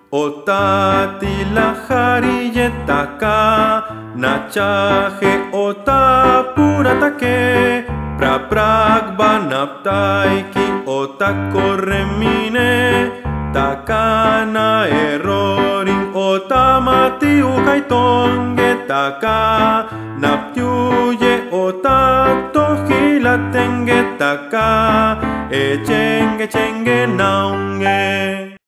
Ota tilajariyetaka, nachaje ota puratake, praprak banaptaiki ota korremine, takana errorin ota mati ukaitonge taka, naptiuye ota tojilatenge taka, echenge naunge.